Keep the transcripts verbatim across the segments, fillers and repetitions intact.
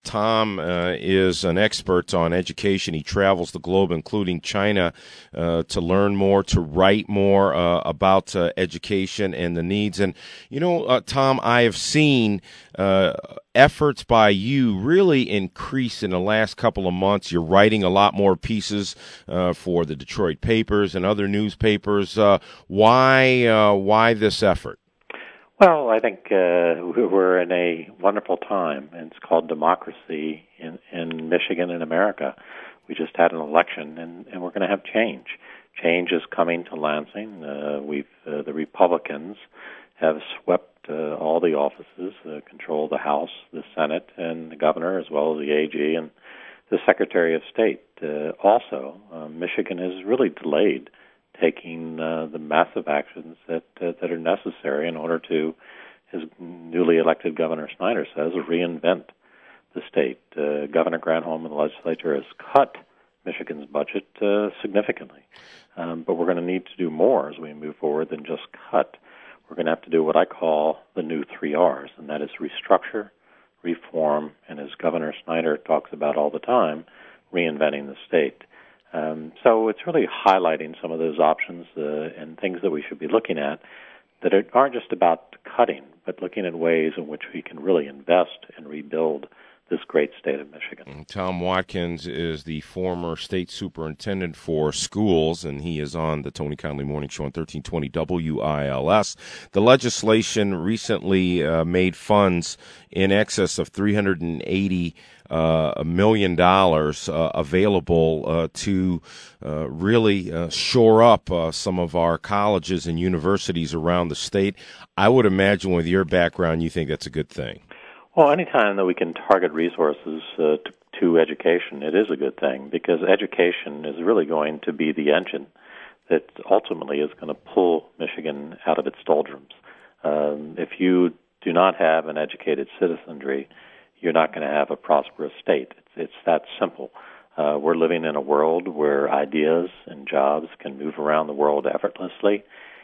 Tom uh, is an expert on education. He travels the globe, including China, uh, to learn more, to write more uh, about uh, education and the needs. And, you know, uh, Tom, I have seen uh, efforts by you really increase in the last couple of months. You're writing a lot more pieces uh, for the Detroit papers and other newspapers. Uh, why, uh, why this effort? Well, I think uh, we're in a wonderful time, and it's called democracy in, in Michigan and America. We just had an election, and, and we're going to have change. Change is coming to Lansing. Uh, we've uh, the Republicans have swept uh, all the offices, uh, control the House, the Senate, and the governor, as well as the A G and the Secretary of State. Uh, also, uh, Michigan has really delayed taking uh, the massive actions that uh, that are necessary in order to, as newly elected Governor Snyder says, reinvent the state. Uh, Governor Granholm and the legislature has cut Michigan's budget uh, significantly, um, but we're going to need to do more as we move forward than just cut. We're going to have to do what I call the new three R's, and that is restructure, reform, and as Governor Snyder talks about all the time, reinventing the state. Um, so it's really highlighting some of those options uh, and things that we should be looking at that aren't just about cutting, but looking at ways in which we can really invest and rebuild this great state of Michigan. Tom Watkins is the former state superintendent for schools, and he is on the Tony Conley Morning Show on thirteen twenty W I L S. The legislation recently uh, made funds in excess of three hundred eighty Uh, a million dollars uh, available uh, to uh, really uh, shore up uh, some of our colleges and universities around the state. I would imagine with your background, you think that's a good thing. Well, anytime that we can target resources uh, to, to education, it is a good thing, because education is really going to be the engine that ultimately is going to pull Michigan out of its doldrums. Um, if you do not have an educated citizenry, you're not going to have a prosperous state. It's, it's that simple. Uh, we're living in a world where ideas and jobs can move around the world effortlessly,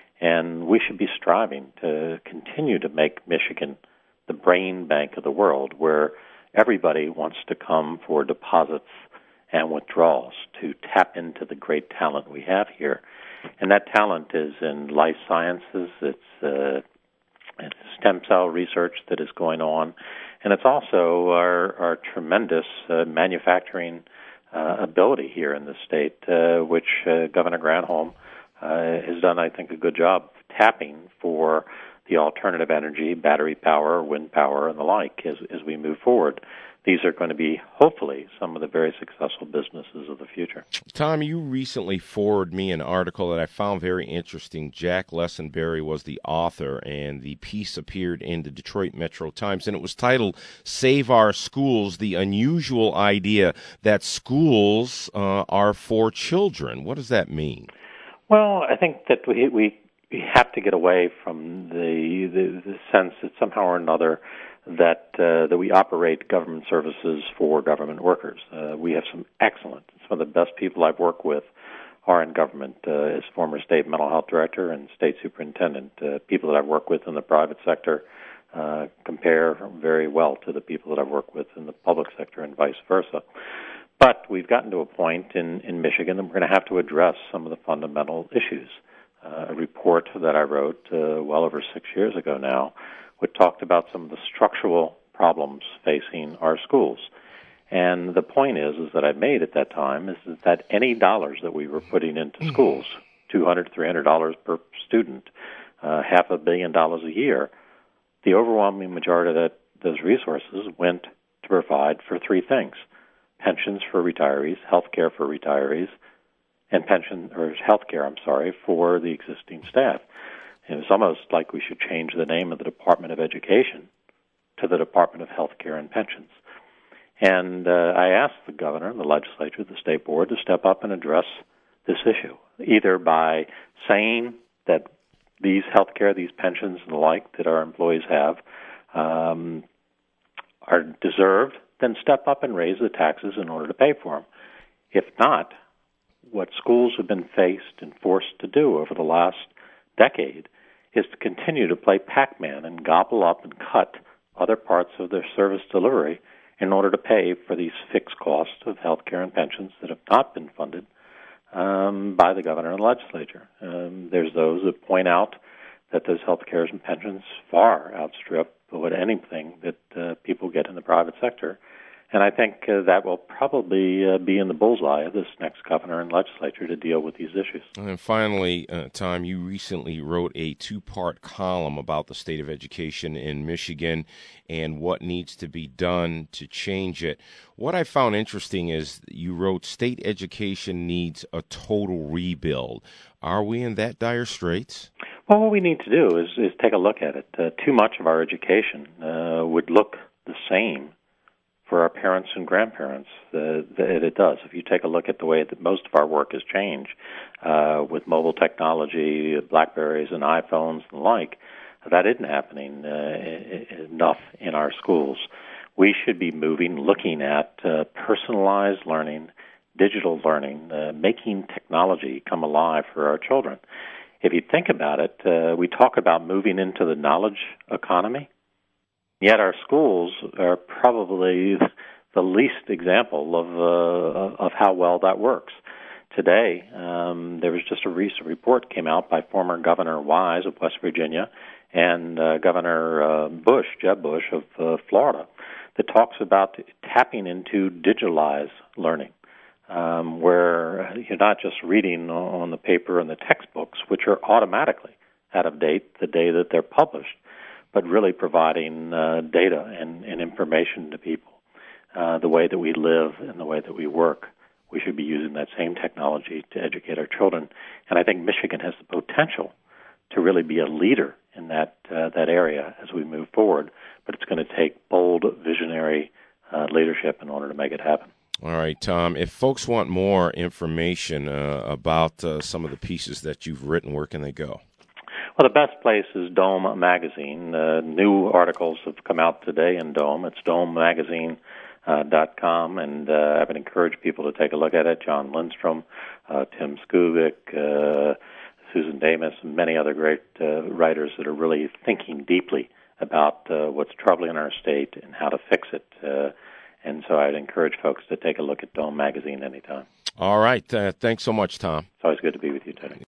and we should be striving to continue to make Michigan the brain bank of the world, where everybody wants to come for deposits and withdrawals to tap into the great talent we have here. And that talent is in life sciences, it's uh, it's stem cell research that is going on, and it's also our, our tremendous uh, manufacturing uh, ability here in the state, uh, which uh, Governor Granholm uh, has done, I think, a good job tapping for the alternative energy, battery power, wind power, and the like as, as we move forward. These are going to be, hopefully, some of the very successful businesses of the future. Tom, you recently forwarded me an article that I found very interesting. Jack Lessenberry was the author, and the piece appeared in the Detroit Metro Times, and it was titled, Save Our Schools, the Unusual Idea That Schools uh, Are for Children. What does that mean? Well, I think that we we, we have to get away from the, the, the sense that somehow or another that uh, that we operate government services for government workers. Uh, we have some excellent, some of the best people I've worked with are in government. Uh, as former state mental health director and state superintendent, uh, people that I've worked with in the private sector uh, compare very well to the people that I've worked with in the public sector and vice versa. But we've gotten to a point in, in Michigan that we're going to have to address some of the fundamental issues. Uh, a report that I wrote uh, well over six years ago now, which talked about some of the structural problems facing our schools. And the point is, is that I made at that time is that any dollars that we were putting into schools, two hundred dollars, three hundred dollars per student, uh, half a billion dollars a year, the overwhelming majority of that, those resources went to provide for three things: pensions for retirees, health care for retirees, and pension or health care, I'm sorry, for the existing staff. And it's almost like we should change the name of the Department of Education to the Department of Health Care and Pensions. And uh, I asked the governor, the legislature, the state board to step up and address this issue, either by saying that these health care, these pensions and the like that our employees have um, are deserved, then step up and raise the taxes in order to pay for them. If not, what schools have been faced and forced to do over the last decade is to continue to play Pac-Man and gobble up and cut other parts of their service delivery in order to pay for these fixed costs of health care and pensions that have not been funded um, by the governor and the legislature. Um, there's those that point out that those health care and pensions far outstrip what anything that uh, people get in the private sector. And I think uh, that will probably uh, be in the bullseye of this next governor and legislature to deal with these issues. And finally, uh, Tom, you recently wrote a two-part column about the state of education in Michigan and what needs to be done to change it. What I found interesting is you wrote state education needs a total rebuild. Are we in that dire straits? Well, what we need to do is, is take a look at it. Uh, too much of our education uh, would look the same for our parents and grandparents uh, that it does. If you take a look at the way that most of our work has changed uh, with mobile technology, BlackBerries and iPhones and the like, that isn't happening uh, enough in our schools. We should be moving, looking at uh, personalized learning, digital learning, uh, making technology come alive for our children. If you think about it, uh, we talk about moving into the knowledge economy. Yet our schools are probably the least example of uh, of how well that works. Today, um, there was just a recent report came out by former Governor Wise of West Virginia and uh, Governor uh, Bush, Jeb Bush of uh, Florida, that talks about tapping into digitalized learning, um, where you're not just reading on the paper and the textbooks, which are automatically out of date the day that they're published, but really providing uh, data and, and information to people. Uh, the way that we live and the way that we work, we should be using that same technology to educate our children. And I think Michigan has the potential to really be a leader in that uh, that area as we move forward, but it's going to take bold, visionary uh, leadership in order to make it happen. All right, Tom, if folks want more information uh, about uh, some of the pieces that you've written, where can they go? Well, the best place is Dome Magazine. Uh, new articles have come out today in Dome. It's dome magazine dot com, and uh, I would encourage people to take a look at it. John Lindstrom, uh, Tim Skubic, uh, Susan Damas, and many other great uh, writers that are really thinking deeply about uh, what's troubling our state and how to fix it. Uh, and so I'd encourage folks to take a look at Dome Magazine anytime. All right. Uh, thanks so much, Tom. It's always good to be with you, Tony.